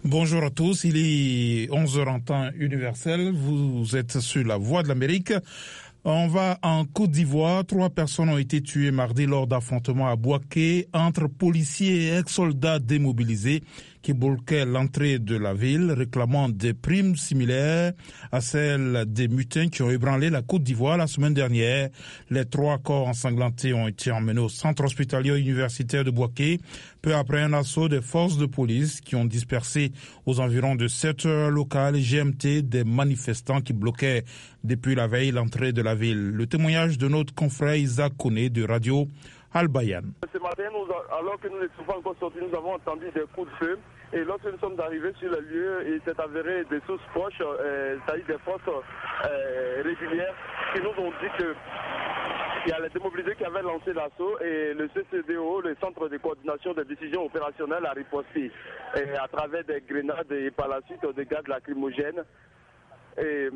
Bonjour à tous, il est 11h en temps universel, vous êtes sur la Voix de l'Amérique. On va en Côte d'Ivoire. 3 personnes ont été tuées mardi lors d'affrontements à Bouaké entre policiers et ex-soldats démobilisés qui bloquaient l'entrée de la ville, réclamant des primes similaires à celles des mutins qui ont ébranlé la Côte d'Ivoire la semaine dernière. Les 3 corps ensanglantés ont été emmenés au centre hospitalier universitaire de Bouaké, peu après un assaut des forces de police qui ont dispersé aux environs de 7 heures locales GMT des manifestants qui bloquaient depuis la veille l'entrée de la ville. Le témoignage de notre confrère Isaac Koné de Radio Al-Bayan. Ce matin, alors que nous étions encore sortis, nous avons entendu des coups de feu. Et lorsque nous sommes arrivés sur le lieu, il s'est avéré des sources proches, c'est-à-dire des forces régulières, qui nous ont dit que il y a les démobilisés qui avaient lancé l'assaut et le CCDO, le Centre de coordination des décisions opérationnelles, a riposté à travers des grenades et par la suite des gaz lacrymogènes. Et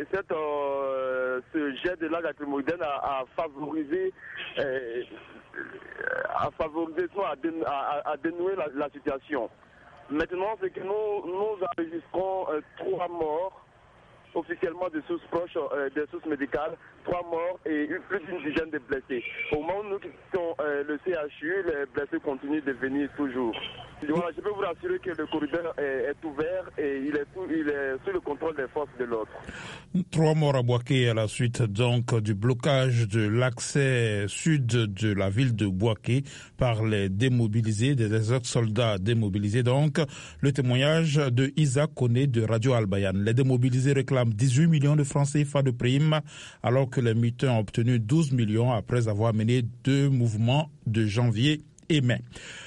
ce jet de la lacrymogène a favorisé, à dénouer la situation. Maintenant, c'est que nous enregistrons 3 morts, officiellement des sources proches, des sources médicales, 3 morts et plus d'une dizaine de blessés. Au moment où nous quittons le CHU, les blessés continuent de venir toujours. Voilà, je peux vous rassurer que le corridor est ouvert et il est sous le contrôle des forces de l'ordre. 3 morts à Bouaké à la suite donc du blocage de l'accès sud de la ville de Bouaké par les démobilisés, des ex-soldats démobilisés. Donc, le témoignage de Isaac Koné de Radio Al-Bayan. Les démobilisés réclament 18 millions de francs CFA de primes, alors que les mutins ont obtenu 12 millions après avoir mené 2 mouvements de janvier et mai.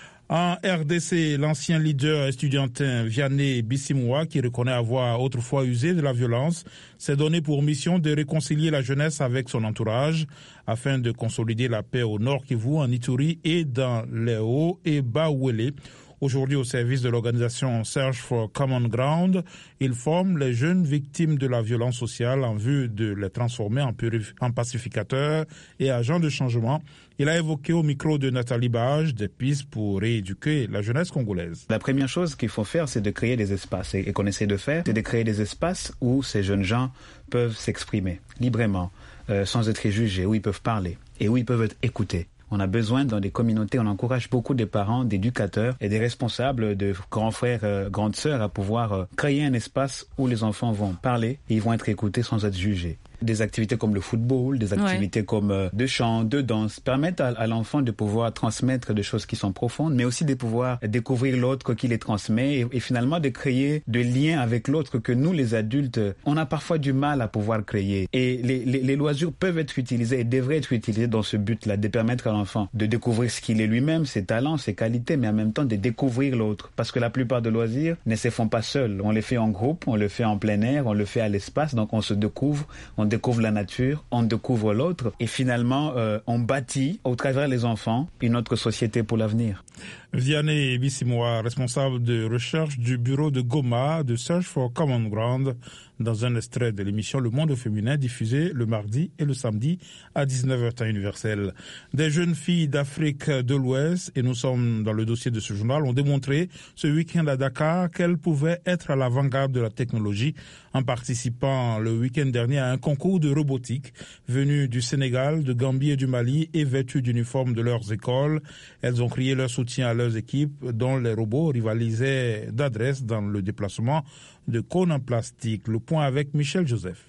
En RDC, l'ancien leader estudiantin Vianney Bissimoa, qui reconnaît avoir autrefois usé de la violence, s'est donné pour mission de réconcilier la jeunesse avec son entourage afin de consolider la paix au Nord Kivu, en Ituri et dans les Hauts et Bas-Ouélé. Aujourd'hui, au service de l'organisation Search for Common Ground, il forme les jeunes victimes de la violence sociale en vue de les transformer en pacificateurs et agents de changement. Il a évoqué au micro de Nathalie Bage des pistes pour rééduquer la jeunesse congolaise. La première chose qu'il faut faire, c'est de créer des espaces. Et qu'on essaie de faire, c'est de créer des espaces où ces jeunes gens peuvent s'exprimer librement, sans être jugés, où ils peuvent parler et où ils peuvent être écoutés. On a besoin, dans des communautés, on encourage beaucoup des parents, d'éducateurs et des responsables, de grands frères, grandes sœurs à pouvoir créer un espace où les enfants vont parler et ils vont être écoutés sans être jugés. Des activités comme le football, des activités comme de chant, de danse, permettent à l'enfant de pouvoir transmettre des choses qui sont profondes, mais aussi de pouvoir découvrir l'autre qui les transmet et finalement de créer des liens avec l'autre que nous, les adultes, on a parfois du mal à pouvoir créer. Et les loisirs peuvent être utilisés et devraient être utilisés dans ce but-là, de permettre à l'enfant de découvrir ce qu'il est lui-même, ses talents, ses qualités, mais en même temps de découvrir l'autre. Parce que la plupart des loisirs ne se font pas seuls. On les fait en groupe, on le fait en plein air, on le fait à l'espace, donc on se découvre, on découvre la nature, on découvre l'autre et finalement on bâtit au travers des enfants une autre société pour l'avenir. Vianney Bissimoa, responsable de recherche du bureau de Goma de Search for Common Ground, dans un extrait de l'émission Le Monde féminin diffusée le mardi et le samedi à 19h temps universel. Des jeunes filles d'Afrique de l'Ouest, et nous sommes dans le dossier de ce journal, ont démontré ce week-end à Dakar qu'elles pouvaient être à l'avant-garde de la technologie en participant le week-end dernier à un concours de robotique venu du Sénégal, de Gambie et du Mali et vêtues d'uniformes de leurs écoles. Elles ont crié leur soutien à leurs équipes dont les robots rivalisaient d'adresse dans le déplacement de cônes en plastique. Le point avec Michel Joseph.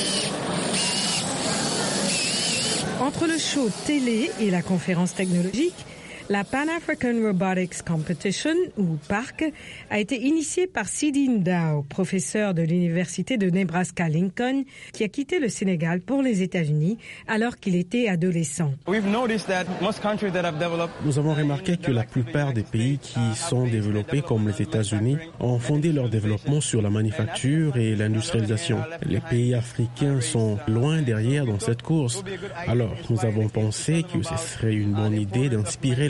Entre le show télé et la conférence technologique, la Pan African Robotics Competition, ou PARC, a été initiée par Sidi Ndao, professeur de l'université de Nebraska-Lincoln, qui a quitté le Sénégal pour les États-Unis alors qu'il était adolescent. Nous avons remarqué que la plupart des pays qui sont développés, comme les États-Unis, ont fondé leur développement sur la manufacture et l'industrialisation. Les pays africains sont loin derrière dans cette course. Alors, nous avons pensé que ce serait une bonne idée d'inspirer les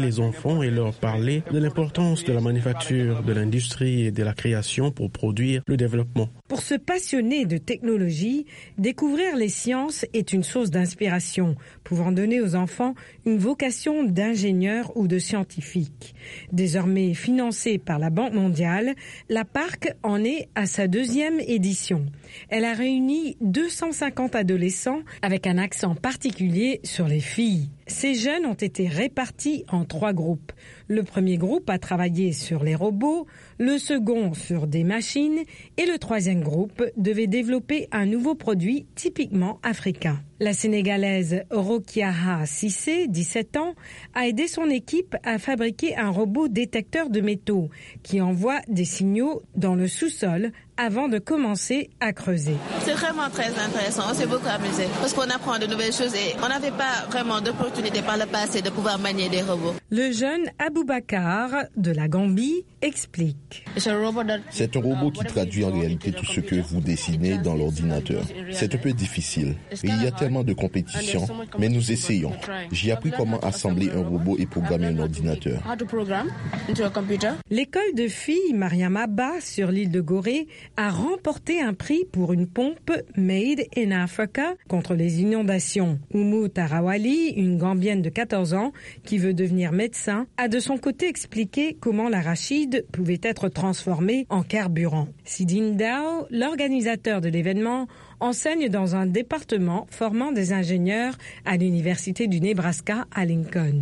les enfants et leur parler de l'importance de la manufacture, de l'industrie et de la création pour produire le développement. Pour se passionner de technologie, découvrir les sciences est une source d'inspiration, pouvant donner aux enfants une vocation d'ingénieur ou de scientifique. Désormais financée par la Banque mondiale, la PARC en est à sa 2e édition. Elle a réuni 250 adolescents avec un accent particulier sur les filles. Ces jeunes ont été répartis en 3 groupes. Le premier groupe a travaillé sur les robots, le second sur des machines et le 3e groupe devait développer un nouveau produit typiquement africain. La Sénégalaise Rokiaha Sissé, 17 ans, a aidé son équipe à fabriquer un robot détecteur de métaux qui envoie des signaux dans le sous-sol avant de commencer à creuser. C'est vraiment très intéressant, on s'est beaucoup amusé parce qu'on apprend de nouvelles choses et on n'avait pas vraiment d'opportunité par le passé de pouvoir manier des robots. Le jeune Aboubakar de la Gambie explique. C'est un robot qui traduit en réalité tout ce que vous dessinez dans l'ordinateur. C'est un peu difficile et il y a tellement de compétition, mais nous essayons. J'ai appris comment assembler un robot et programmer un ordinateur. L'école de filles Mariam Abba sur l'île de Gorée a remporté un prix pour une pompe Made in Africa contre les inondations. Oumou Tarawali, une Gambienne de 14 ans qui veut devenir médecin, a de son côté expliqué comment l'arachide pouvait être transformé en carburant. Sidine Dao, l'organisateur de l'événement, enseigne dans un département formant des ingénieurs à l'université du Nebraska à Lincoln.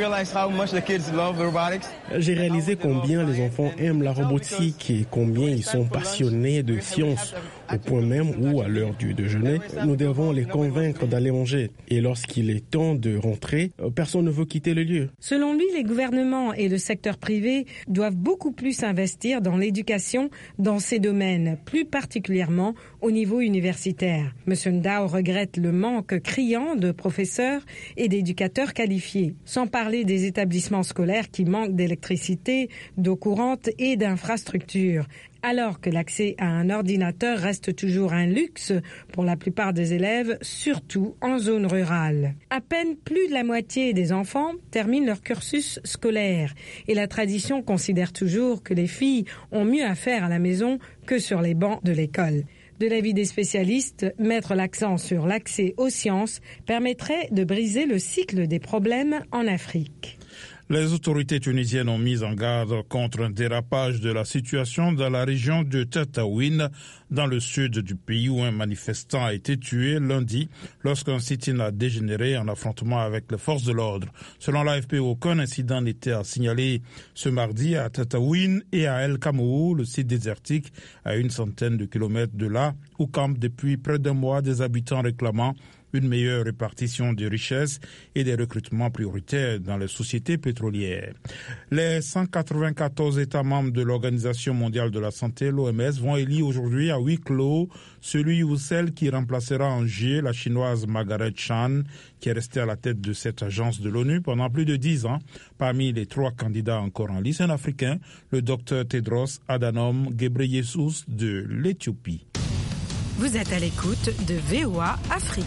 J'ai réalisé combien les enfants aiment la robotique et combien ils sont passionnés de science, au point même où, à l'heure du déjeuner, nous devons les convaincre d'aller manger. Et lorsqu'il est temps de rentrer, personne ne veut quitter le lieu. Selon lui, les gouvernements et le secteur privé doivent beaucoup plus investir dans l'éducation dans ces domaines, plus particulièrement au niveau universitaire. M. Ndao regrette le manque criant de professeurs et d'éducateurs qualifiés, sans parler des établissements scolaires qui manquent d'électricité, d'eau courante et d'infrastructures. Alors que l'accès à un ordinateur reste toujours un luxe pour la plupart des élèves, surtout en zone rurale. À peine plus de la moitié des enfants terminent leur cursus scolaire et la tradition considère toujours que les filles ont mieux à faire à la maison que sur les bancs de l'école. De l'avis des spécialistes, mettre l'accent sur l'accès aux sciences permettrait de briser le cycle des problèmes en Afrique. Les autorités tunisiennes ont mis en garde contre un dérapage de la situation dans la région de Tataouine, dans le sud du pays, où un manifestant a été tué lundi lorsqu'un sit-in a dégénéré en affrontement avec les forces de l'ordre. Selon l'AFP, aucun incident n'était à signaler ce mardi à Tataouine et à El Kamou, le site désertique à une centaine de kilomètres de là, où campent depuis près d'un mois des habitants réclamant une meilleure répartition des richesses et des recrutements prioritaires dans les sociétés pétrolières. Les 194 États membres de l'Organisation mondiale de la santé, l'OMS, vont élire aujourd'hui à huis clos celui ou celle qui remplacera en juillet la chinoise Margaret Chan, qui est restée à la tête de cette agence de l'ONU pendant plus de 10 ans. Parmi les 3 candidats encore en lice, un Africain, le Dr Tedros Adhanom Ghebreyesus de l'Éthiopie. Vous êtes à l'écoute de VOA Afrique.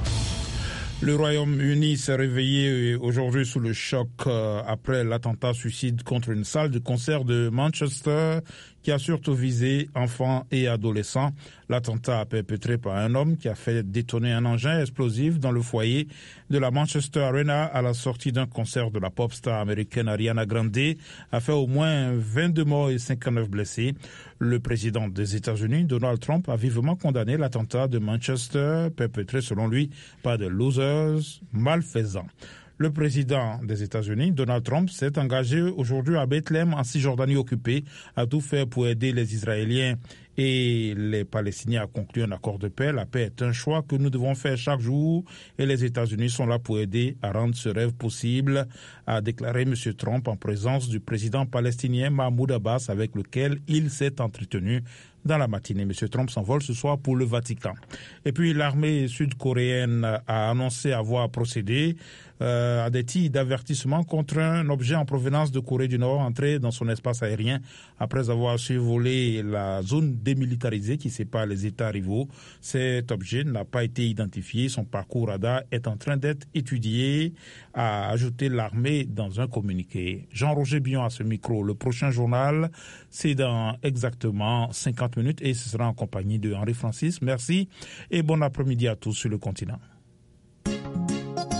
Le Royaume-Uni s'est réveillé aujourd'hui sous le choc après l'attentat suicide contre une salle de concert de Manchester qui a surtout visé enfants et adolescents. L'attentat perpétré par un homme qui a fait détonner un engin explosif dans le foyer de la Manchester Arena à la sortie d'un concert de la pop star américaine Ariana Grande a fait au moins 22 morts et 59 blessés. Le président des États-Unis, Donald Trump, a vivement condamné l'attentat de Manchester perpétré selon lui par des losers malfaisants. Le président des États-Unis, Donald Trump, s'est engagé aujourd'hui à Bethléem, en Cisjordanie occupée, à tout faire pour aider les Israéliens et les Palestiniens à conclure un accord de paix. La paix est un choix que nous devons faire chaque jour et les États-Unis sont là pour aider à rendre ce rêve possible, a déclaré M. Trump en présence du président palestinien Mahmoud Abbas, avec lequel il s'est entretenu dans la matinée. M. Trump s'envole ce soir pour le Vatican. Et puis l'armée sud-coréenne a annoncé avoir procédé à des tirs d'avertissement contre un objet en provenance de Corée du Nord entré dans son espace aérien après avoir survolé la zone démilitarisé qui sépare les États rivaux. Cet objet n'a pas été identifié. Son parcours radar est en train d'être étudié, a ajouté l'armée dans un communiqué. Jean-Roger Bion à ce micro. Le prochain journal, c'est dans exactement 50 minutes et ce sera en compagnie de Henri Francis. Merci et bon après-midi à tous sur le continent.